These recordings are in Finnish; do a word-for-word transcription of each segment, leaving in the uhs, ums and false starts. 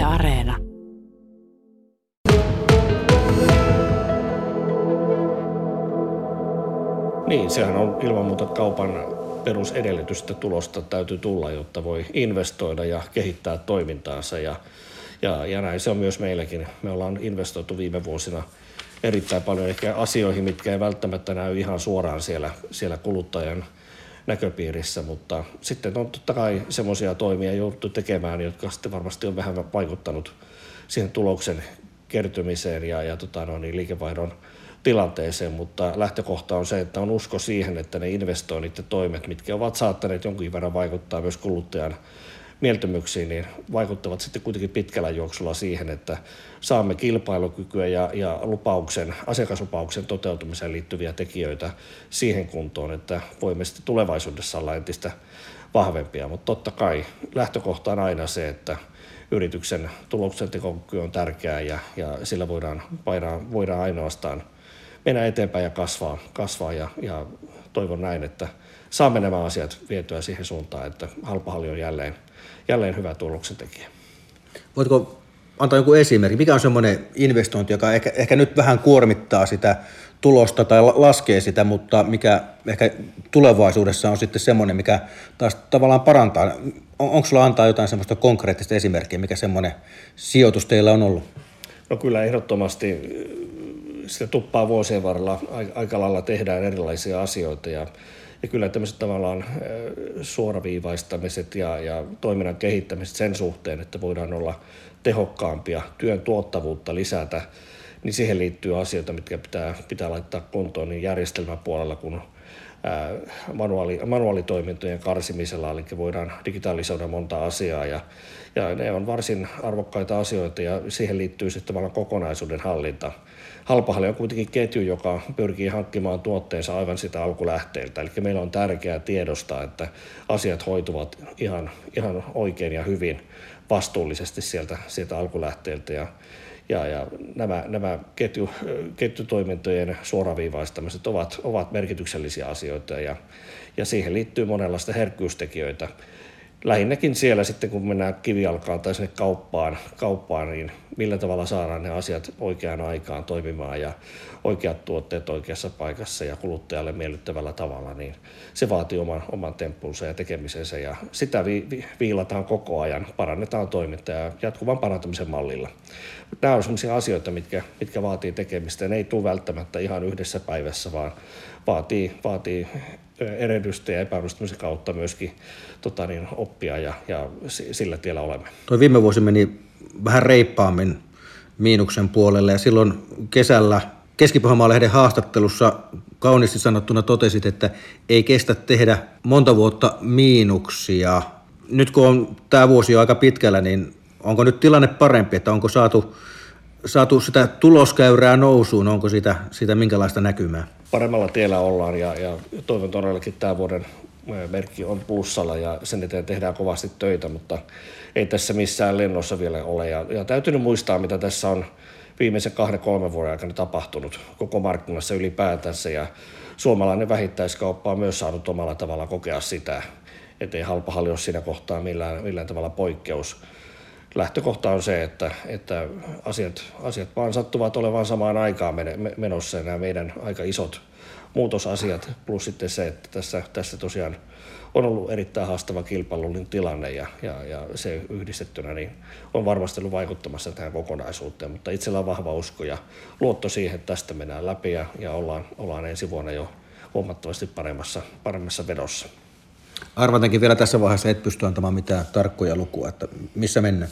Areena. Niin, sehän on ilman muuta kaupan perusedellytystä tulosta täytyy tulla, jotta voi investoida ja kehittää toimintaansa. Ja, ja, ja näin se on myös meilläkin. Me ollaan investoitu viime vuosina erittäin paljon ehkä asioihin, mitkä ei välttämättä näy ihan suoraan siellä, siellä kuluttajan näköpiirissä, mutta sitten on totta kai semmoisia toimia jouduttu tekemään, jotka sitten varmasti on vähän vaikuttanut siihen tuloksen kertymiseen ja, ja tota, no, niin liikevaihdon tilanteeseen, mutta lähtökohta on se, että on usko siihen, että ne investoinnit ja toimet, mitkä ovat saattaneet jonkin verran vaikuttaa myös kuluttajan mieltymyksiin, niin vaikuttavat sitten kuitenkin pitkällä juoksulla siihen, että saamme kilpailukykyä ja, ja lupauksen, asiakaslupauksen toteutumiseen liittyviä tekijöitä siihen kuntoon, että voimme sitten tulevaisuudessa olla entistä vahvempia. Mutta totta kai lähtökohta on aina se, että yrityksen tuloksentekokyky on tärkeää ja, ja sillä voidaan, voidaan, voidaan ainoastaan mennä eteenpäin ja kasvaa, kasvaa ja, ja toivon näin, että saamme nämä asiat vietyä siihen suuntaan, että Halpahalli on jälleen, jälleen hyvä tuloksentekijä. Voitko antaa joku esimerkki? Mikä on semmoinen investointi, joka ehkä, ehkä nyt vähän kuormittaa sitä tulosta tai laskee sitä, mutta mikä ehkä tulevaisuudessa on sitten semmoinen, mikä taas tavallaan parantaa? On, onko sulla antaa jotain semmoista konkreettista esimerkkiä, mikä semmoinen sijoitus teillä on ollut? No kyllä ehdottomasti sitä tuppaa vuosien varrella aika lailla tehdään erilaisia asioita ja, ja kyllä tämmöiset tavallaan suoraviivaistamiset ja, ja toiminnan kehittämiset sen suhteen, että voidaan olla tehokkaampia, työn tuottavuutta lisätä, niin siihen liittyy asioita, mitkä pitää, pitää laittaa kuntoon niin järjestelmäpuolella kuin ää, manuaali, manuaalitoimintojen karsimisella, eli voidaan digitalisoida monta asiaa ja, ja ne on varsin arvokkaita asioita ja siihen liittyy sitten tavallaan kokonaisuuden hallinta. Halpahalli on kuitenkin ketju, joka pyrkii hankkimaan tuotteensa aivan sitä alkulähteeltä. Eli meillä on tärkeää tiedostaa, että asiat hoituvat ihan, ihan oikein ja hyvin vastuullisesti sieltä, sieltä alkulähteeltä. Ja, ja, ja nämä, nämä ketju, ketjutoimintojen suoraviivaistamiset ovat, ovat merkityksellisiä asioita ja, ja siihen liittyy monenlaista herkkyystekijöitä. Lähinnäkin siellä sitten, kun mennään kivijalkaan tai sinne kauppaan, kauppaan, niin millä tavalla saadaan ne asiat oikeaan aikaan toimimaan ja oikeat tuotteet oikeassa paikassa ja kuluttajalle miellyttävällä tavalla, niin se vaatii oman, oman temppunsa ja tekemisensä ja sitä vi, vi, viilataan koko ajan, parannetaan toimintaa ja jatkuvan parantamisen mallilla. Nämä on sellaisia asioita, mitkä, mitkä vaatii tekemistä ja ne ei tule välttämättä ihan yhdessä päivässä, vaan vaatii, vaatii erehdystä ja epäonnistumisen kautta myöskin tota niin, oppia ja, ja sillä tiellä olemme. Tuo viime vuosi meni vähän reippaammin miinuksen puolelle ja silloin kesällä Keski-Pohjanmaan-lehden haastattelussa kauniisti sanottuna totesit, että ei kestä tehdä monta vuotta miinuksia. Nyt kun on tämä vuosi jo aika pitkällä, niin onko nyt tilanne parempi, että onko saatu, saatu sitä tuloskäyrää nousuun, onko sitä, sitä minkälaista näkymää? Paremmalla tiellä ollaan ja, ja toivon todellakin tämä vuoden merkki on plussalla ja sen eteen tehdään kovasti töitä, mutta ei tässä missään lennossa vielä ole. Ja, ja täytyy nyt muistaa, mitä tässä on viimeisen kahden, kolmen vuoden aikana tapahtunut koko markkinassa ylipäätänsä ja suomalainen vähittäiskauppa on myös saanut omalla tavalla kokea sitä, ettei Halpahalli ole siinä kohtaa millään, millään tavalla poikkeus. Lähtökohta on se, että, että asiat, asiat vaan sattuvat olevan samaan aikaan menossa ja nämä meidän aika isot muutosasiat plus sitten se, että tässä, tässä tosiaan on ollut erittäin haastava kilpailullinen tilanne ja, ja, ja se yhdistettynä niin on varmasti ollut vaikuttamassa tähän kokonaisuuteen, mutta itsellä on vahva usko ja luotto siihen, että tästä mennään läpi ja, ja ollaan, ollaan ensi vuonna jo huomattavasti paremmassa, paremmassa vedossa. Arvatenkin vielä tässä vaiheessa et pysty antamaan mitään tarkkoja lukua, että missä mennään?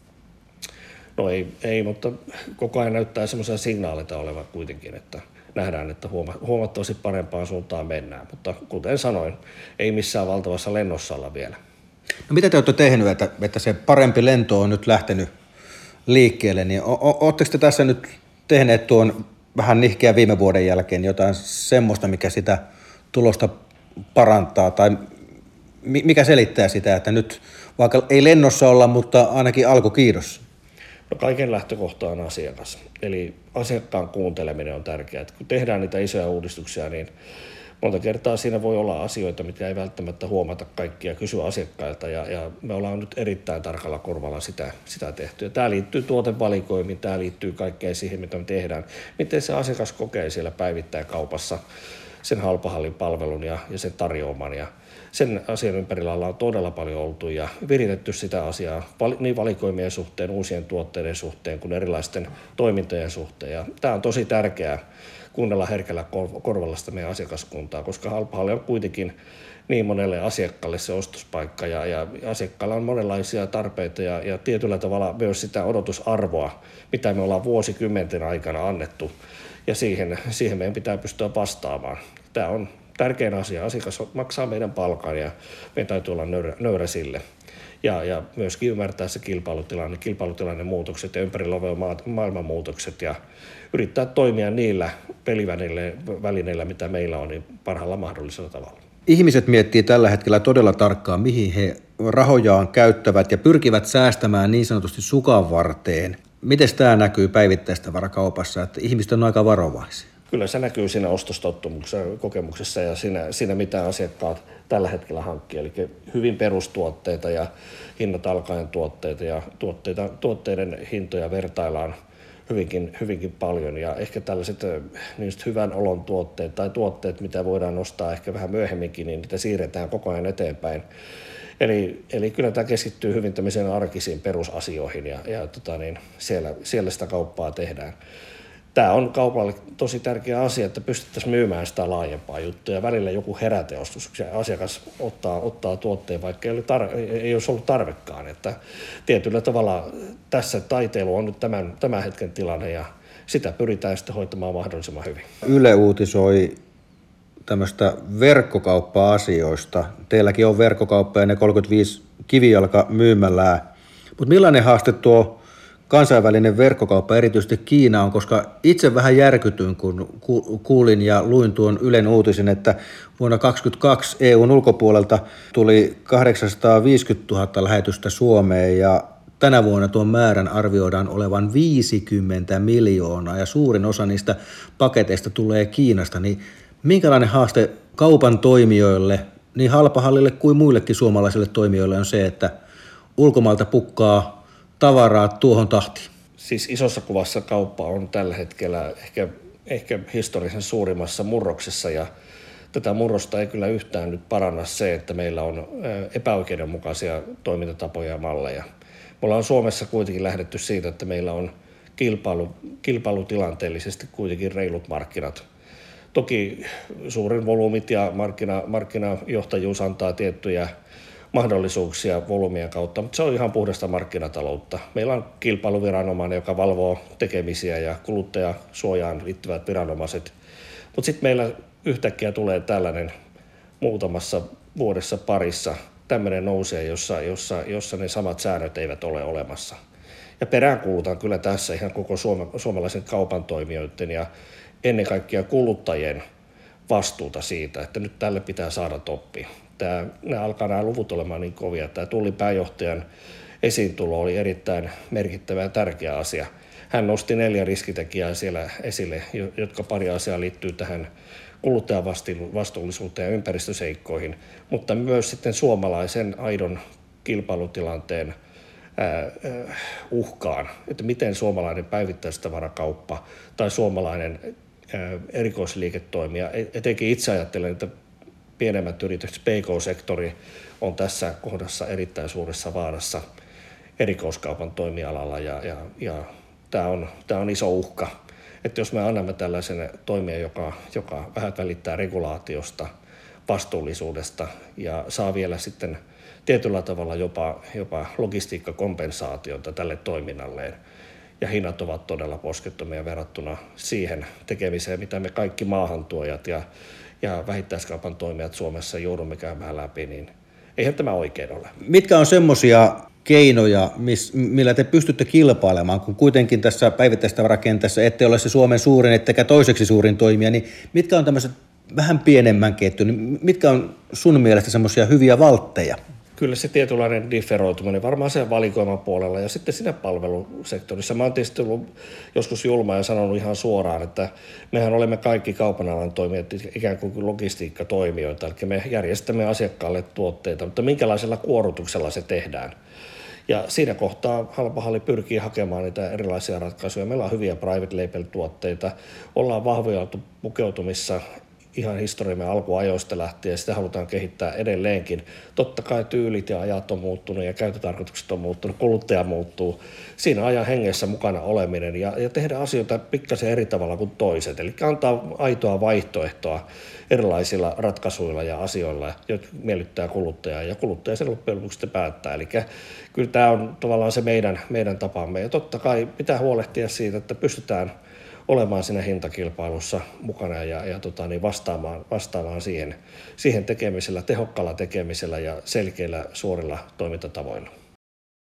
No ei, ei mutta koko ajan näyttää semmoisia signaaleita olevan kuitenkin, että nähdään, että huomattavasti parempaan suuntaan mennään, mutta kuten sanoin, ei missään valtavassa lennossa olla vielä. No mitä te olette tehnyt, että, että se parempi lento on nyt lähtenyt liikkeelle, niin oletteko te tässä nyt tehneet tuon vähän nihkeä viime vuoden jälkeen jotain semmoista, mikä sitä tulosta parantaa, tai mikä selittää sitä, että nyt vaikka ei lennossa olla, mutta ainakin alkukiidossa? No kaiken lähtökohta on asiakas, eli asiakkaan kuunteleminen on tärkeää. Että kun tehdään niitä isoja uudistuksia, niin monta kertaa siinä voi olla asioita, mitä ei välttämättä huomata kaikkia, kysyä asiakkailta ja, ja me ollaan nyt erittäin tarkalla korvalla sitä, sitä tehty. Ja tämä liittyy tuotevalikoimiin, tämä liittyy kaikkeen siihen, mitä me tehdään. Miten se asiakas kokee siellä päivittäin kaupassa sen halpahallin palvelun ja, ja sen tarjoaman. Ja sen asian ympärillä ollaan todella paljon oltu ja viritetty sitä asiaa niin valikoimien suhteen, uusien tuotteiden suhteen kuin erilaisten toimintojen suhteen. Ja tämä on tosi tärkeää kuunnella herkällä korvalla sitä meidän asiakaskuntaa, koska halpahalli on kuitenkin niin monelle asiakkaalle se ostospaikka ja, ja asiakkaalla on monenlaisia tarpeita ja, ja tietyllä tavalla myös sitä odotusarvoa, mitä me ollaan vuosikymmenten aikana annettu ja siihen, siihen meidän pitää pystyä vastaamaan. Tämä on tärkein asia. Asiakas maksaa meidän palkan ja meidän täytyy olla nöyrä, nöyrä sille. Ja, ja myöskin ymmärtää se kilpailutilanne, kilpailutilanne muutokset ja ympärillä olevat maailman muutokset ja yrittää toimia niillä pelivälineillä, mitä meillä on, niin parhaalla mahdollisella tavalla. Ihmiset miettii tällä hetkellä todella tarkkaan, mihin he rahojaan käyttävät ja pyrkivät säästämään niin sanotusti sukan varteen. Miten tämä näkyy päivittäistavarakaupassa, että ihmiset on aika varovaisia? Kyllä se näkyy siinä ostostottumuksessa, kokemuksessa ja siinä, siinä mitä asiakkaat tällä hetkellä hankkii. Eli hyvin perustuotteita ja hinnat alkaen tuotteita ja tuotteita, tuotteiden hintoja vertaillaan hyvinkin, hyvinkin paljon. Ja ehkä tällaiset niin hyvän olon tuotteet tai tuotteet, mitä voidaan nostaa ehkä vähän myöhemminkin, niin niitä siirretään koko ajan eteenpäin. Eli, eli kyllä tämä keskittyy hyvin tämmöisiin arkisiin perusasioihin ja, ja tota niin, siellä, siellä sitä kauppaa tehdään. Tämä on kaupalle tosi tärkeä asia, että pystyttäisiin myymään sitä laajempaa juttua ja välillä joku heräteostus, kun asiakas ottaa, ottaa tuotteen, vaikka ei, tar- ei olisi ollut tarvekaan. Että tietyllä tavalla tässä taiteilu on nyt tämän, tämän hetken tilanne ja sitä pyritään sitten hoitamaan mahdollisimman hyvin. Yle uutisoi tämmöistä verkkokauppa-asioista. Teilläkin on verkkokauppa ja ne kolmekymmentäviisi kivijalka myymälää. Mutta millainen haaste tuo kansainvälinen verkkokauppa, erityisesti Kiina on, koska itse vähän järkytyin, kun kuulin ja luin tuon Ylen uutisen, että vuonna kaksituhattakaksikymmentäkaksi E U:n ulkopuolelta tuli kahdeksansataaviisikymmentätuhatta lähetystä Suomeen ja tänä vuonna tuon määrän arvioidaan olevan viisikymmentä miljoonaa ja suurin osa niistä paketeista tulee Kiinasta. Niin minkälainen haaste kaupan toimijoille, niin halpahallille kuin muillekin suomalaisille toimijoille on se, että ulkomailta pukkaa tavaraa tuohon tahtiin? Siis isossa kuvassa kauppa on tällä hetkellä ehkä, ehkä historiallisen suurimmassa murroksessa ja tätä murrosta ei kyllä yhtään nyt paranna se, että meillä on epäoikeudenmukaisia toimintatapoja ja malleja. Me ollaan Suomessa kuitenkin lähdetty siitä, että meillä on kilpailu, kilpailutilanteellisesti kuitenkin reilut markkinat. Toki suurin volyymit ja markkina, markkinajohtajuus antaa tiettyjä mahdollisuuksia volyymien kautta, mutta se on ihan puhdasta markkinataloutta. Meillä on kilpailuviranomainen, joka valvoo tekemisiä ja kuluttajasuojaan liittyvät viranomaiset. Mutta sitten meillä yhtäkkiä tulee tällainen muutamassa vuodessa parissa tämmöinen nousee, jossa, jossa, jossa ne samat säännöt eivät ole olemassa. Ja peräänkuulutan kyllä tässä ihan koko suome, suomalaisen kaupan toimijoiden ja ennen kaikkea kuluttajien vastuuta siitä, että nyt tälle pitää saada toppi. Tämä, nämä alkaa nämä luvut olemaan niin kovia. Tämä Tullin pääjohtajan esiintulo oli erittäin merkittävä ja tärkeä asia. Hän nosti neljä riskitekijää siellä esille, jotka pari asiaa liittyy tähän kuluttajan vastuullisuuteen ja ympäristöseikkoihin, mutta myös sitten suomalaisen aidon kilpailutilanteen ää, ää, uhkaan, että miten suomalainen päivittäistavarakauppa tai suomalainen ää, erikoisliiketoimija, etenkin itse ajattelen, että pienemmät yritykset, P K-sektori on tässä kohdassa erittäin suuressa vaarassa erikoiskaupan toimialalla ja, ja, ja tämä on, tämä on iso uhka. Että jos me annamme tällaisen toimijan, joka, joka vähän välittää regulaatiosta, vastuullisuudesta ja saa vielä sitten tietyllä tavalla jopa, jopa logistiikkakompensaatiota tälle toiminnalleen ja hinnat ovat todella poskettomia verrattuna siihen tekemiseen, mitä me kaikki maahantuojat ja ja vähittäiskaupan toimijat Suomessa joudumme käymään läpi, niin eihän tämä oikein ole. Mitkä on semmoisia keinoja, millä te pystytte kilpailemaan, kun kuitenkin tässä päivittäistavarakentässä ette ole se Suomen suurin, ettekä toiseksi suurin toimija, niin mitkä on tämmöiset vähän pienemmän ketjun, niin mitkä on sun mielestä semmoisia hyviä valtteja? Kyllä se tietynlainen differoituminen varmaan sen valikoiman puolella ja sitten siinä palvelusektorissa. Mä oon tietysti ollut joskus julma ja sanonut ihan suoraan, että mehän olemme kaikki kaupan alan toimijat ikään kuin logistiikkatoimijoita, eli me järjestämme asiakkaalle tuotteita, mutta minkälaisella kuorutuksella se tehdään. Ja siinä kohtaa Halpahalli pyrkii hakemaan niitä erilaisia ratkaisuja. Meillä on hyviä private label-tuotteita, ollaan vahvoja pukeutumissa ihan historiamme alkuajoista lähtien, ja sitä halutaan kehittää edelleenkin. Totta kai tyylit ja ajat on muuttunut ja käyttötarkoitukset on muuttunut, kuluttaja muuttuu. Siinä ajan hengessä mukana oleminen ja, ja tehdä asioita pikkasen eri tavalla kuin toiset. Eli antaa aitoa vaihtoehtoa erilaisilla ratkaisuilla ja asioilla, jotka miellyttää kuluttajaa ja kuluttaja sen loppujen lopuksi sitten päättää. Eli kyllä tämä on tavallaan se meidän, meidän tapamme ja totta kai pitää huolehtia siitä, että pystytään olemaan siinä hintakilpailussa mukana ja, ja tota, niin vastaamaan, vastaamaan siihen, siihen tekemisellä, tehokkaalla tekemisellä ja selkeillä suorilla toimintatavoilla.